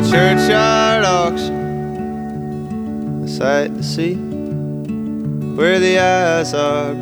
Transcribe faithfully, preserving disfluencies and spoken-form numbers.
churchyard auction, a sight to see, where the eyes are